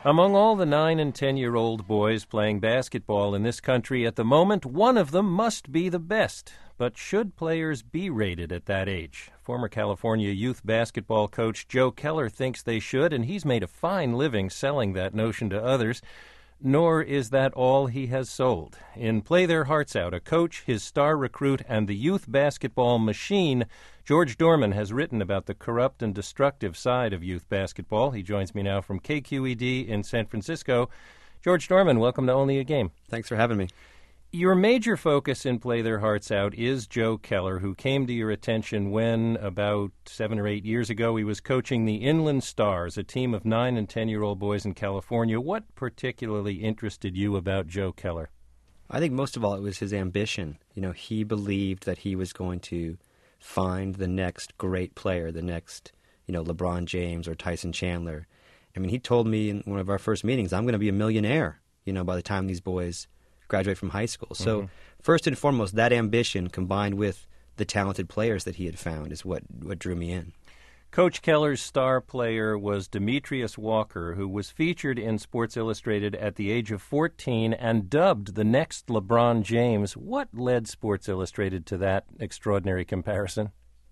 Among all the 9 and 10-year-old boys playing basketball in this country at the moment, one of them must be the best. But should players be rated at that age? Former California youth basketball coach Joe Keller thinks they should, and he's made a fine living selling that notion to others. Nor is that all he has sold. In Play Their Hearts Out, a coach, his star recruit, and the youth basketball machine, George Dorman has written about the corrupt and destructive side of youth basketball. He joins me now from KQED in San Francisco. George Dorman, welcome to Only a Game. Thanks for having me. Your major focus in Play Their Hearts Out is Joe Keller, who came to your attention when, about 7 or 8 years ago, he was coaching the Inland Stars, a team of 9 and 10-year-old boys in California. What particularly interested you about Joe Keller? I think most of all it was his ambition. He believed that he was going to find the next great player, the next, LeBron James or Tyson Chandler. He told me in one of our first meetings, I'm going to be a millionaire, by the time these boys graduate from high school. So first and foremost, that ambition combined with the talented players that he had found is what drew me in. Coach Keller's star player was Demetrius Walker, who was featured in Sports Illustrated at the age of 14 and dubbed the next LeBron James. What led Sports Illustrated to that extraordinary comparison?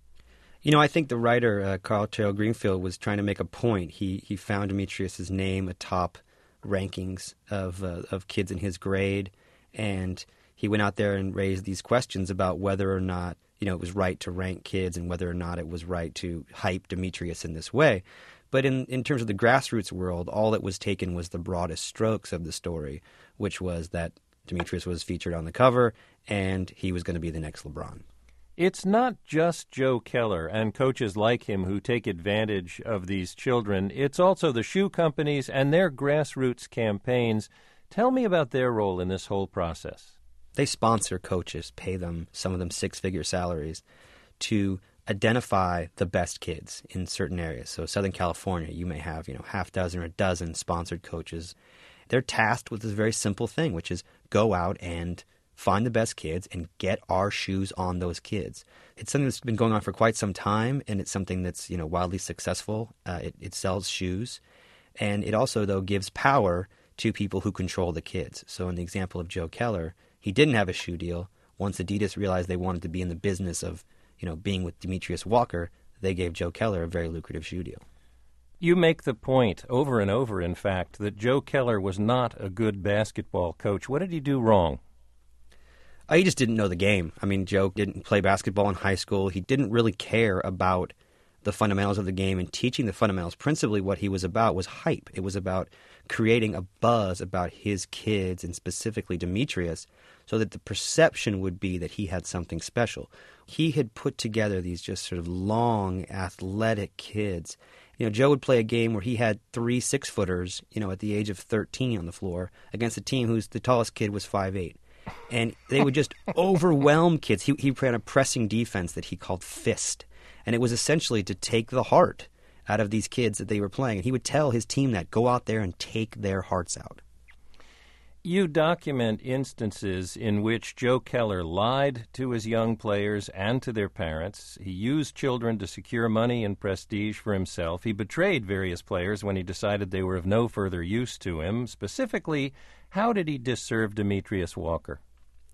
I think the writer, Carl Terrell Greenfield, was trying to make a point. He found Demetrius's name atop rankings of kids in his grade, and he went out there and raised these questions about whether or not it was right to rank kids and whether or not it was right to hype Demetrius in this way. But in terms of the grassroots world, all that was taken was the broadest strokes of the story, which was that Demetrius was featured on the cover and he was going to be the next LeBron. It's not just Joe Keller and coaches like him who take advantage of these children. It's also the shoe companies and their grassroots campaigns. Tell me about their role in this whole process. They sponsor coaches, pay them, some of them six-figure salaries, to identify the best kids in certain areas. So Southern California, you may have, half dozen or a dozen sponsored coaches. They're tasked with this very simple thing, which is go out and find the best kids and get our shoes on those kids. It's something that's been going on for quite some time, and it's something that's, wildly successful. It sells shoes, and it also, though, gives power to people who control the kids. So in the example of Joe Keller, he didn't have a shoe deal. Once Adidas realized they wanted to be in the business of, being with Demetrius Walker, they gave Joe Keller a very lucrative shoe deal. You make the point over and over, in fact, that Joe Keller was not a good basketball coach. What did he do wrong? He just didn't know the game. Joe didn't play basketball in high school. He didn't really care about the fundamentals of the game and teaching the fundamentals. Principally what he was about was hype. It was about creating a buzz about his kids and specifically Demetrius so that the perception would be that he had something special. He had put together these just sort of long, athletic kids. Joe would play a game where he had 3 6-footers, at the age of 13 on the floor against a team whose the tallest kid was 5'8". And they would just overwhelm kids. He ran a pressing defense that he called Fist. And it was essentially to take the heart out of these kids that they were playing. And he would tell his team that, go out there and take their hearts out. You document instances in which Joe Keller lied to his young players and to their parents. He used children to secure money and prestige for himself. He betrayed various players when he decided they were of no further use to him. Specifically, how did he disserve Demetrius Walker?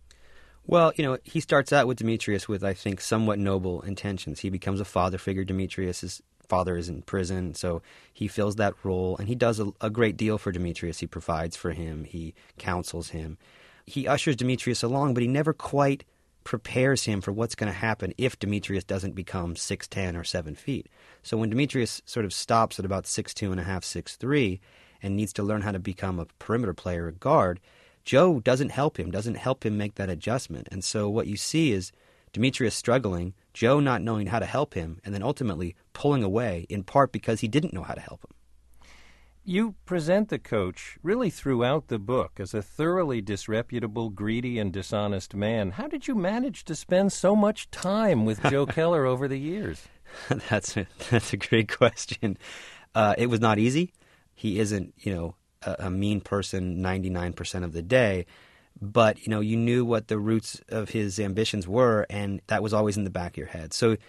Well, he starts out with Demetrius with, I think, somewhat noble intentions. He becomes a father figure. Demetrius's father is in prison, so he fills that role, and he does a great deal for Demetrius. He provides for him. He counsels him. He ushers Demetrius along, but he never quite prepares him for what's going to happen if Demetrius doesn't become 6'10" or 7 feet. So when Demetrius sort of stops at about 6'2 and a half, 6'3", and needs to learn how to become a perimeter player, a guard, Joe doesn't help him make that adjustment. And so what you see is Demetrius struggling, Joe not knowing how to help him, and then ultimately pulling away, in part because he didn't know how to help him. You present the coach really throughout the book as a thoroughly disreputable, greedy, and dishonest man. How did you manage to spend so much time with Joe Keller over the years? That's a great question. It was not easy. He isn't, a mean person 99% of the day, but, you knew what the roots of his ambitions were, and that was always in the back of your head. So,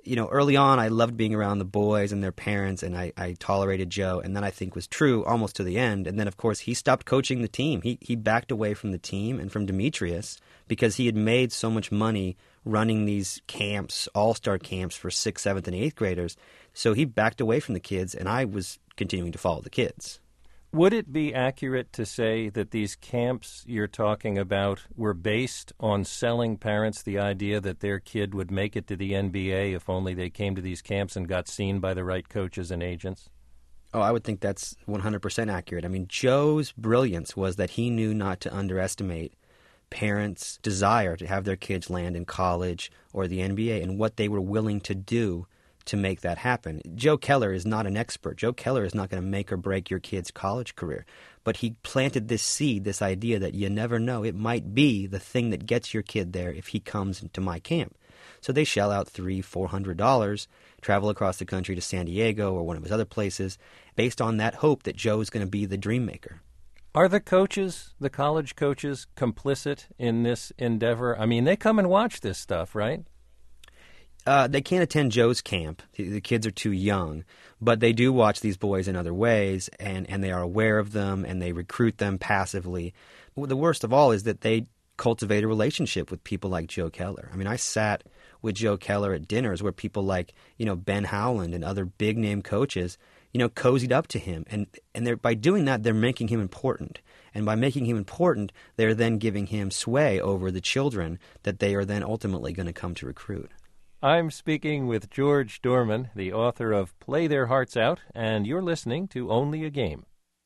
early on I loved being around the boys and their parents, and I tolerated Joe, and that I think was true almost to the end. And then, of course, he stopped coaching the team. He backed away from the team and from Demetrius because he had made so much money running these camps, all-star camps for 6th, 7th, and 8th graders. So he backed away from the kids, and I was continuing to follow the kids. Would it be accurate to say that these camps you're talking about were based on selling parents the idea that their kid would make it to the NBA if only they came to these camps and got seen by the right coaches and agents? Oh, I would think that's 100% accurate. I mean, Joe's brilliance was that he knew not to underestimate parents' desire to have their kids land in college or the NBA and what they were willing to do to make that happen. Joe Keller is not an expert. Joe Keller is not going to make or break your kid's college career. But he planted this seed, this idea that you never know. It might be the thing that gets your kid there if he comes into my camp. So they shell out $300-400, travel across the country to San Diego or one of his other places, based on that hope that Joe's going to be the dream maker. Are the coaches, the college coaches, complicit in this endeavor? I mean, they come and watch this stuff, right? They can't attend Joe's camp. The kids are too young. But they do watch these boys in other ways, and they are aware of them, and they recruit them passively. The worst of all is that they cultivate a relationship with people like Joe Keller. I mean, I sat with Joe Keller at dinners where people like, Ben Howland and other big-name coaches, cozied up to him. And by doing that, they're making him important. And by making him important, they're then giving him sway over the children that they are then ultimately going to come to recruit. I'm speaking with George Dohrmann, the author of Play Their Hearts Out, and you're listening to Only a Game.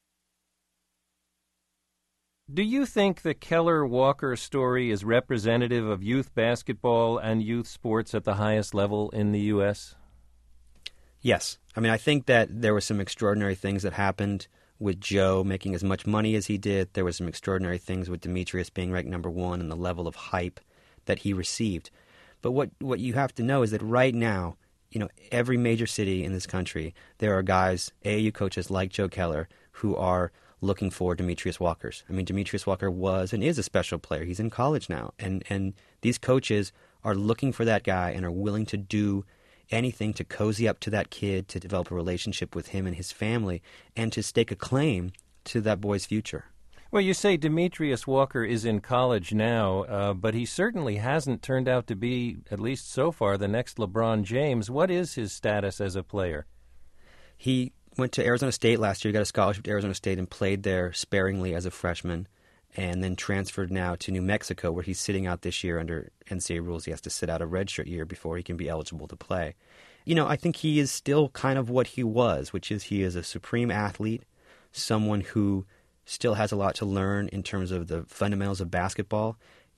Do you think the Keller-Walker story is representative of youth basketball and youth sports at the highest level in the U.S.? Yes. I mean, I think that there were some extraordinary things that happened with Joe making as much money as he did. There were some extraordinary things with Demetrius being ranked number one and the level of hype that he received. But what you have to know is that right now, every major city in this country, there are guys, AAU coaches like Joe Keller, who are looking for Demetrius Walkers. I mean, Demetrius Walker was and is a special player. He's in college now. And these coaches are looking for that guy and are willing to do anything to cozy up to that kid, to develop a relationship with him and his family, and to stake a claim to that boy's future. Well, you say Demetrius Walker is in college now, but he certainly hasn't turned out to be, at least so far, the next LeBron James. What is his status as a player? He went to Arizona State last year, got a scholarship to Arizona State, and played there sparingly as a freshman, and then transferred now to New Mexico, where he's sitting out this year under NCAA rules. He has to sit out a redshirt year before he can be eligible to play. I think he is still kind of what he was, which is he is a supreme athlete, someone who still has a lot to learn in terms of the fundamentals of basketball.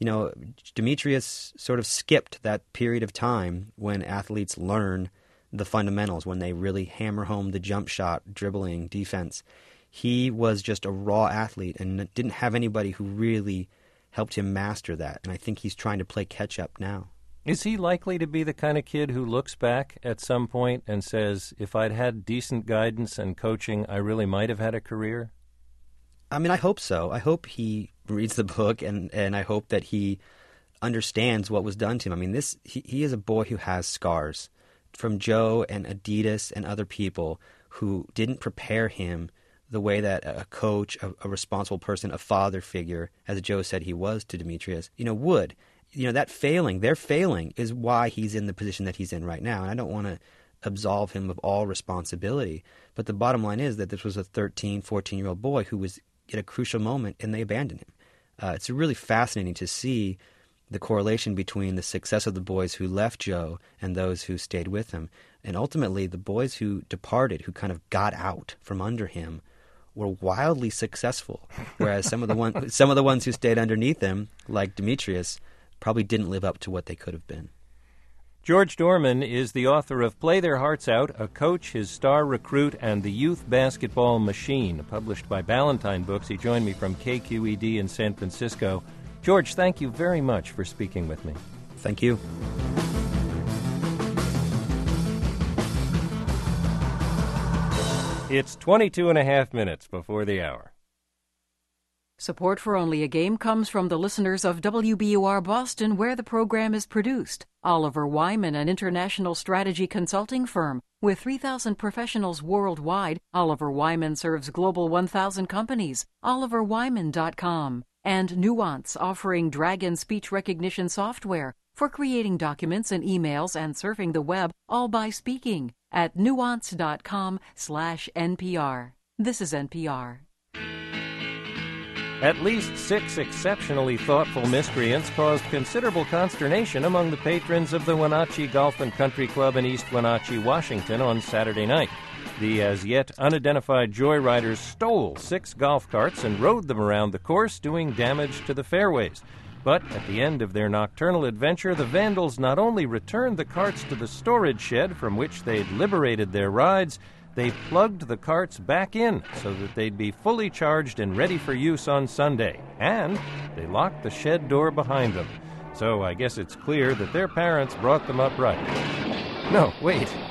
Demetrius sort of skipped that period of time when athletes learn the fundamentals, when they really hammer home the jump shot, dribbling, defense. He was just a raw athlete and didn't have anybody who really helped him master that. And I think he's trying to play catch-up now. Is he likely to be the kind of kid who looks back at some point and says, if I'd had decent guidance and coaching, I really might have had a career? I mean, I hope so. I hope he reads the book, and I hope that he understands what was done to him. I mean, he is a boy who has scars from Joe and Adidas and other people who didn't prepare him the way that a coach, a responsible person, a father figure, as Joe said he was to Demetrius, would. That failing, their failing, is why he's in the position that he's in right now. And I don't want to absolve him of all responsibility. But the bottom line is that this was a 13, 14-year-old boy who was at a crucial moment, and they abandoned him. It's really fascinating to see the correlation between the success of the boys who left Joe and those who stayed with him. And ultimately, the boys who departed, who kind of got out from under him, were wildly successful, whereas some of the ones who stayed underneath him, like Demetrius, probably didn't live up to what they could have been. George Dohrmann is the author of Play Their Hearts Out, A Coach, His Star Recruit, and the Youth Basketball Machine, published by Ballantine Books. He joined me from KQED in San Francisco. George, thank you very much for speaking with me. Thank you. It's 22 and a half minutes before the hour. Support for Only a Game comes from the listeners of WBUR Boston, where the program is produced. Oliver Wyman, an international strategy consulting firm. With 3,000 professionals worldwide, Oliver Wyman serves Global 1,000 companies. OliverWyman.com. And Nuance, offering Dragon speech recognition software for creating documents and emails and surfing the web, all by speaking, at nuance.com/NPR. This is NPR. At least 6 exceptionally thoughtful miscreants caused considerable consternation among the patrons of the Wenatchee Golf and Country Club in East Wenatchee, Washington on Saturday night. The as yet unidentified joyriders stole 6 golf carts and rode them around the course, doing damage to the fairways. But at the end of their nocturnal adventure, the vandals not only returned the carts to the storage shed from which they'd liberated their rides, they plugged the carts back in so that they'd be fully charged and ready for use on Sunday. And they locked the shed door behind them. So I guess it's clear that their parents brought them up right. No, wait.